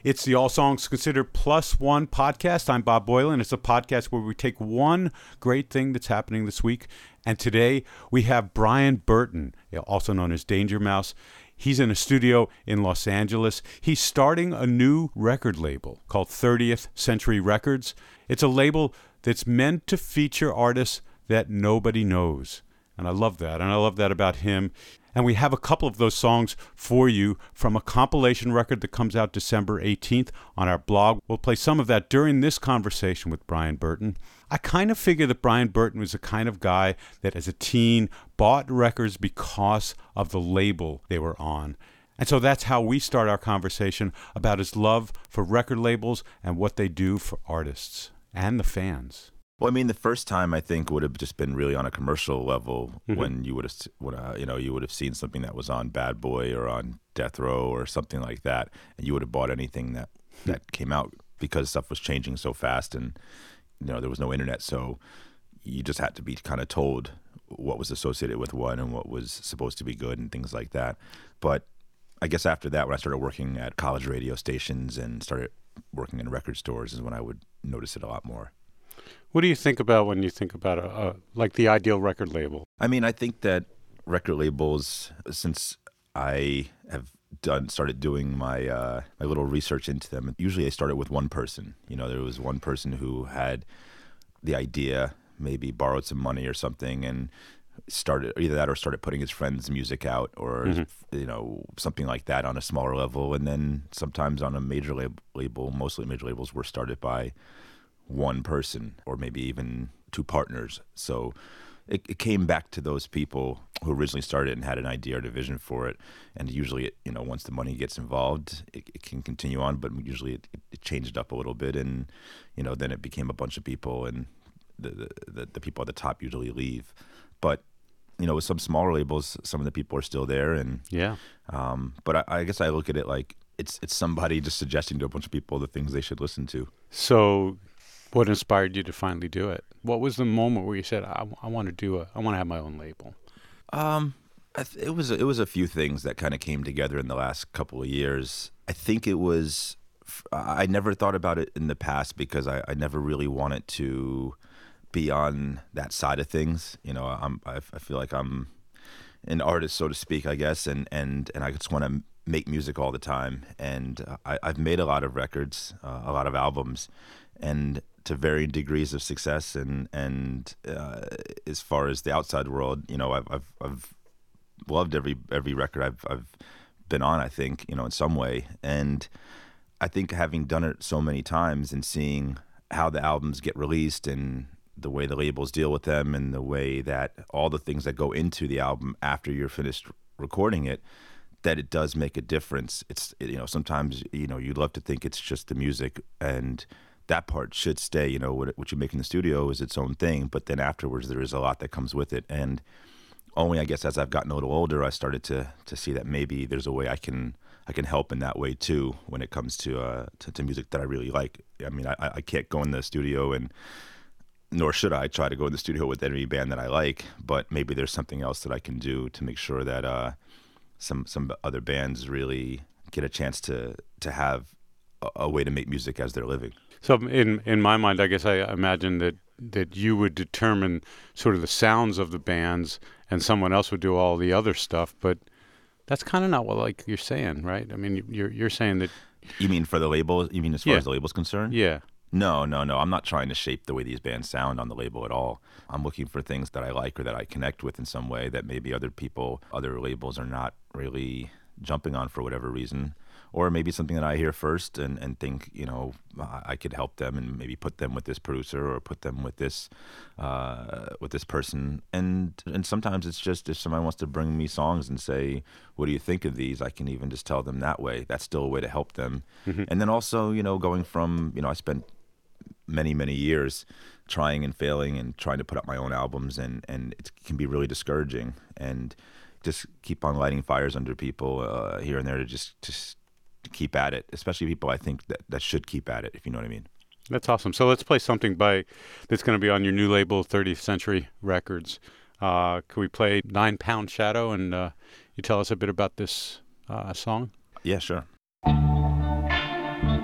It's the All Songs Considered Plus One podcast. I'm Bob Boylan. It's a podcast where we take one great thing that's happening this week. And today we have Brian Burton, also known as Danger Mouse. He's in a studio in Los Angeles. He's starting a new record label called 30th Century Records. It's a label that's meant to feature artists that nobody knows. And I love that. And I love that about him. And we have a couple of those songs for you from a compilation record that comes out December 18th on our blog. We'll play some of that during this conversation with Brian Burton. I kind of figure that Brian Burton was the kind of guy that as a teen bought records because of the label they were on. And so that's how we start our conversation about his love for record labels and what they do for artists and the fans. Well, I mean, the first time I think would have just been really on a commercial level when you would have, you would have seen something that was on Bad Boy or on Death Row or something like that, and you would have bought anything that came out because stuff was changing so fast, and there was no internet, so you just had to be kind of told what was associated with what and what was supposed to be good and things like that. But I guess after that, when I started working at college radio stations and started working in record stores, is when I would notice it a lot more. What do you think about when you think about like the ideal record label? I mean, I think that record labels, since I have started doing my my little research into them, usually I started with one person. There was one person who had the idea, maybe borrowed some money or something, and started either that or started putting his friends' music out, or something like that on a smaller level. And then sometimes on a major label, mostly major labels were started by one person or maybe even two partners. So it came back to those people who originally started and had an idea or a vision for it. And usually, once the money gets involved, it can continue on. But usually it changed up a little bit, and then it became a bunch of people, and the people at the top usually leave. But with some smaller labels, some of the people are still there, and yeah. But I guess I look at it like it's somebody just suggesting to a bunch of people the things they should listen to. So what inspired you to finally do it? What was the moment where you said, I want to have my own label? It was a few things that kind of came together in the last couple of years. I think it was, I never thought about it in the past because I never really wanted to be on that side of things. I feel like I'm an artist, so to speak, I guess, and I just want to make music all the time. And I've made a lot of records, a lot of albums, and to varying degrees of success, and as far as the outside world, I've loved every record I've been on, I think, in some way. And I think having done it so many times and seeing how the albums get released and the way the labels deal with them and the way that all the things that go into the album after you're finished recording it, that it does make a difference. It's sometimes you'd love to think it's just the music, and that part should stay. What you make in the studio is its own thing, but then afterwards there is a lot that comes with it. And only, I guess, as I've gotten a little older, I started to see that maybe there's a way I can help in that way too when it comes to music that I really like. I mean, I can't go in the studio, and nor should I try to go in the studio with any band that I like, but maybe there's something else that I can do to make sure that some other bands really get a chance to have a way to make music as they're living. So in my mind, I guess I imagine that you would determine sort of the sounds of the bands and someone else would do all the other stuff, but that's kind of not what like you're saying, right? I mean, you're saying that. You mean for the label? You mean as far as the label's concerned? Yeah. No. I'm not trying to shape the way these bands sound on the label at all. I'm looking for things that I like or that I connect with in some way that maybe other labels are not really jumping on for whatever reason. Or maybe something that I hear first and think, I could help them and maybe put them with this producer or put them with this person. And sometimes it's just if somebody wants to bring me songs and say, what do you think of these? I can even just tell them that way. That's still a way to help them. Mm-hmm. And then also, going from, I spent many, many years trying and failing and trying to put up my own albums, and it can be really discouraging. And just keep on lighting fires under people here and there to just keep at it, especially people I think that should keep at it, if you know what I mean. That's awesome. So let's play something that's going to be on your new label, 30th Century Records. Can we play 9 Pound Shadow, and you tell us a bit about this song? Yeah, sure.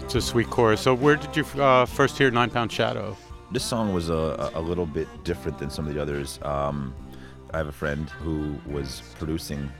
It's a sweet chorus. So where did you first hear 9 Pound Shadow? This song was a little bit different than some of the others. I have a friend who was producing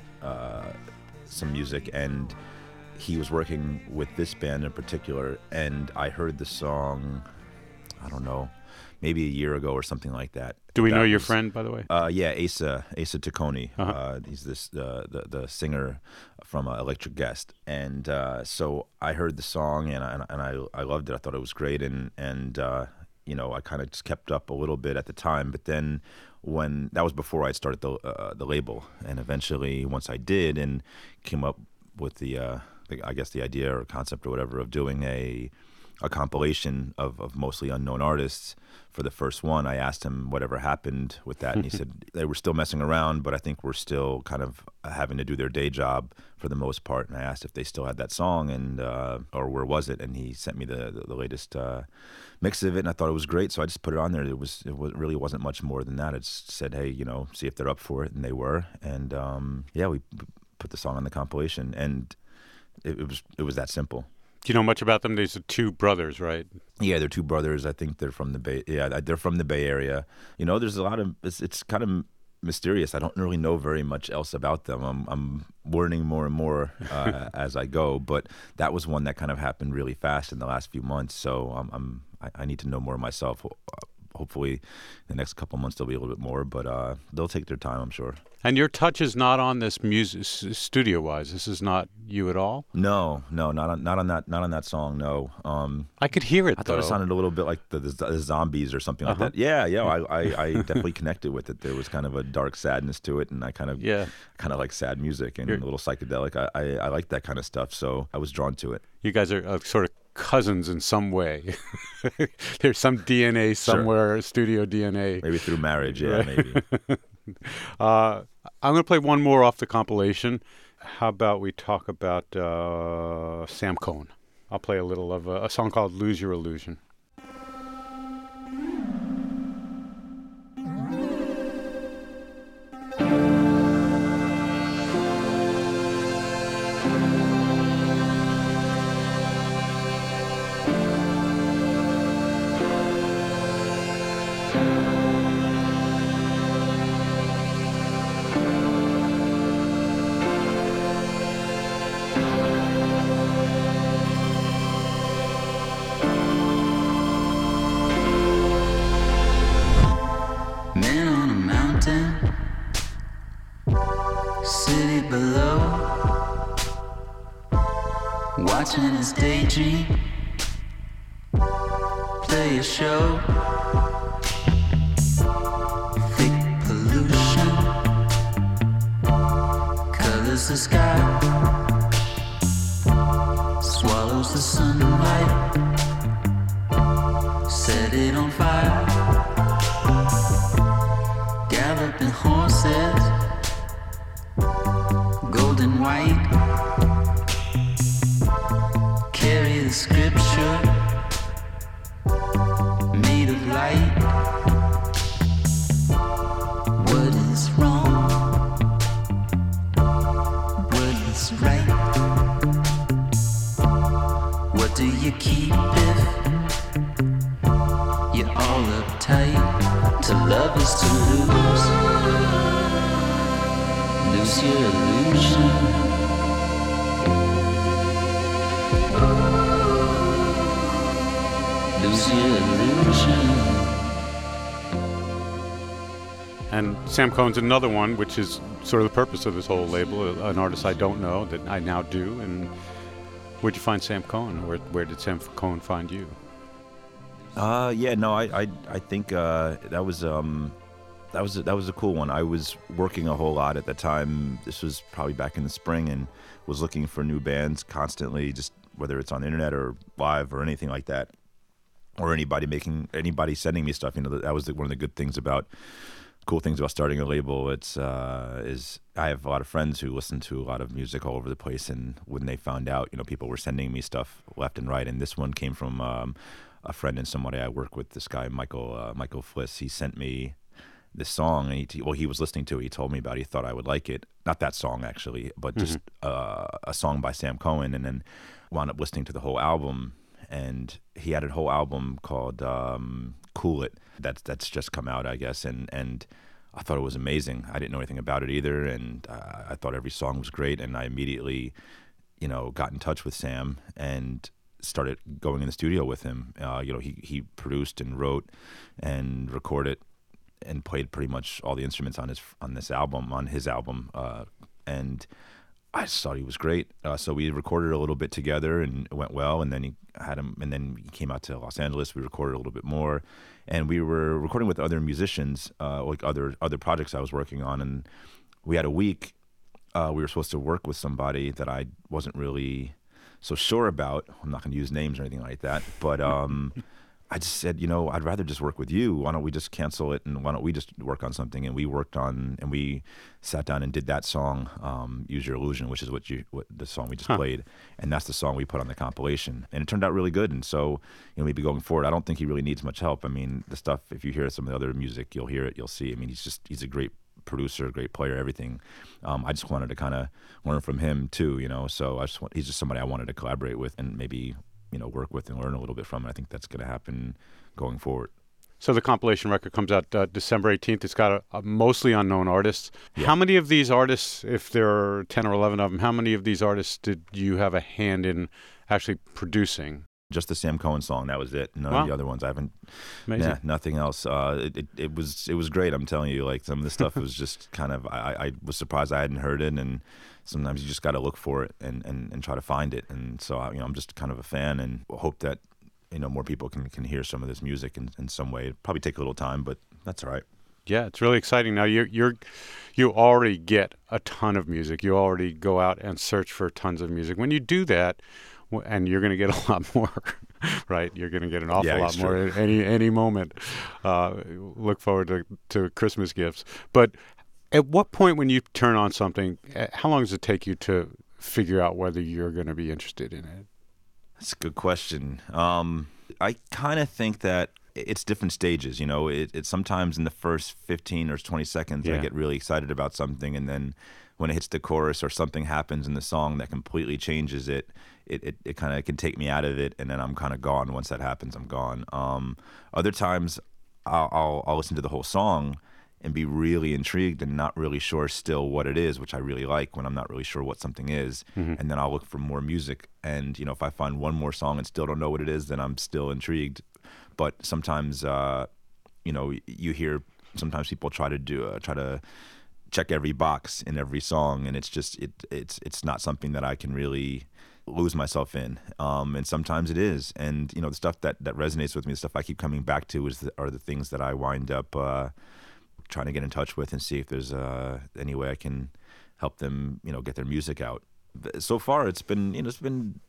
some music, and he was working with this band in particular, and I heard the song, I don't know, maybe a year ago or something like that. Do we know your friend, by the way? Yeah, Asa Taccone. He's the singer from Electric Guest, and so I heard the song and I loved it. I thought it was great, and you know, I kind of just kept up a little bit at the time, but then when that was before I started the label, and eventually once I did and came up with the I guess the idea or concept or whatever of doing a compilation of mostly unknown artists for the first one, I asked him whatever happened with that, and he said they were still messing around, but I think we're still kind of having to do their day job for the most part. And I asked if they still had that song and or where was it, and he sent me the latest mix of it, and I thought it was great, so I just put it on there. It really wasn't much more than that. It just said, hey, you know, see if they're up for it, and they were, and yeah, we put the song on the compilation, and it was that simple. Do you know much about them? These are two brothers, right? Yeah, they're two brothers. I think they're from the Bay. Yeah, they're from the Bay Area. You know, there's a lot of it's kind of mysterious. I don't really know very much else about them. I'm learning more and more as I go. But that was one that kind of happened really fast in the last few months. So I need to know more myself. Hopefully, in the next couple months there'll be a little bit more. But they'll take their time, I'm sure. And your touch is not on this music studio-wise. This is not you at all. No, not on that song. No. I could hear it. I thought it sounded a little bit like the Zombies or something like that. Yeah. I definitely connected with it. There was kind of a dark sadness to it, and I kind of like sad music and a little psychedelic. I like that kind of stuff, so I was drawn to it. You guys are sort of cousins in some way. There's some DNA somewhere, sure. Studio DNA. Maybe through marriage, yeah, maybe. I'm going to play one more off the compilation. How about we talk about Sam Cohn? I'll play a little of a song called Lose Your Illusion. City below, watching his daydream play a show. Thick pollution colors the sky, swallows the sunlight, set it on fire. Galloping horses, golden white, carry the scripture made of light. What is wrong? What is right? What do you keep if you're all uptight? To love is to lose. Lose your illusion. Lose your illusion. And Sam Cohn's another one, which is sort of the purpose of this whole label, an artist I don't know that I now do. And where'd you find Sam Cohn? Where did Sam Cohn find you? Yeah, no, I think that was a cool one. I was working a whole lot at the time. This was probably back in the spring, and was looking for new bands constantly, just whether it's on the internet or live or anything like that, or anybody sending me stuff. You know, that was one of the cool things about starting a label. Is I have a lot of friends who listen to a lot of music all over the place, and when they found out, you know, people were sending me stuff left and right, and this one came from a friend and somebody I work with, this guy Michael Fliss. He sent me this song, and he was listening to it. He told me about it. He thought I would like it. Not that song actually, but just a song by Sam Cohn, and then wound up listening to the whole album. and he had a whole album called Cool It that's just come out, I guess, and I thought it was amazing. I didn't know anything about it either, and I thought every song was great, and I immediately, got in touch with Sam and started going in the studio with him. He produced and wrote and recorded and played pretty much all the instruments on his album, and I just thought he was great. So we recorded a little bit together, and it went well. And then he came out to Los Angeles. We recorded a little bit more, and we were recording with other musicians, like other projects I was working on. And we had a week. We were supposed to work with somebody that I wasn't really so sure about. I'm not going to use names or anything like that, but I just said, I'd rather just work with you. Why don't we just cancel it, and why don't we just work on something? And we sat down and did that song, Use Your Illusion, which is what the song we just played, and that's the song we put on the compilation. And it turned out really good. And so, maybe going forward, I don't think he really needs much help. I mean, the stuff, if you hear some of the other music, you'll hear it, you'll see. I mean, he's a great producer, great player, everything. I just wanted to kind of learn from him too, so he's just somebody I wanted to collaborate with and maybe work with and learn a little bit from. And I think that's going to happen going forward. So the compilation record comes out December 18th. It's got a mostly unknown artists. Yeah. How many of these artists, if there are 10 or 11 of them, how many of these artists did you have a hand in actually producing? Just the Sam Cohen song. That was it. None of the other ones. I haven't. Amazing. Yeah, nothing else. It was great. I'm telling you, like some of the stuff was just kind of. I was surprised I hadn't heard it, and sometimes you just got to look for it and try to find it. And so I'm just kind of a fan, and hope that more people can hear some of this music in some way. It'll probably take a little time, but that's all right. Yeah, it's really exciting. Now you already get a ton of music. You already go out and search for tons of music. When you do that, and you're going to get a lot more, right? You're going to get an awful lot more at any moment. Look forward to Christmas gifts. But at what point when you turn on something, how long does it take you to figure out whether you're going to be interested in it? That's a good question. I kind of think that it's different stages. It's sometimes in the first 15 or 20 seconds, I get really excited about something, and then when it hits the chorus or something happens in the song that completely changes it kind of can take me out of it, and then I'm kind of gone. Once that happens, I'm gone. Other times, I'll listen to the whole song and be really intrigued and not really sure still what it is, which I really like when I'm not really sure what something is. Mm-hmm. And then I'll look for more music. And, if I find one more song and still don't know what it is, then I'm still intrigued. But sometimes, you hear sometimes people try to check every box in every song, and it's just it's not something that I can really lose myself in. And sometimes it is. And the stuff that resonates with me, the stuff I keep coming back to are the things that I wind up trying to get in touch with and see if there's any way I can help them get their music out. So far it's been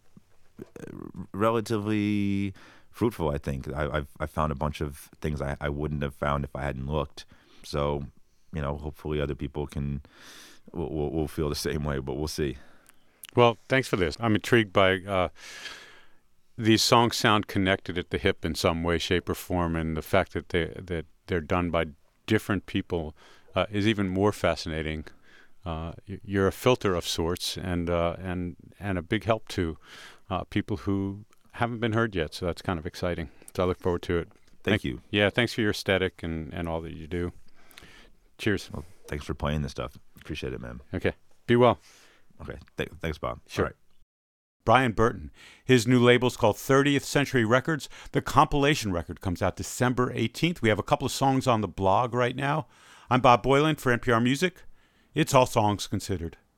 relatively fruitful. I think I've found a bunch of things I wouldn't have found if I hadn't looked. So hopefully other people will feel the same way, but we'll see. Well, thanks for this. I'm intrigued by these songs sound connected at the hip in some way, shape, or form, and the fact that they're done by different people is even more fascinating. You're a filter of sorts, and a big help to people who haven't been heard yet. So that's kind of exciting. So I look forward to it. Thank you. Yeah, thanks for your aesthetic and all that you do. Cheers. Well, thanks for playing this stuff. Appreciate it, man. Okay. Be well. Okay. Thanks, Bob. Sure. All right. Brian Burton. His new label's called 30th Century Records. The compilation record comes out December 18th. We have a couple of songs on the blog right now. I'm Bob Boilen for NPR Music. It's All Songs Considered.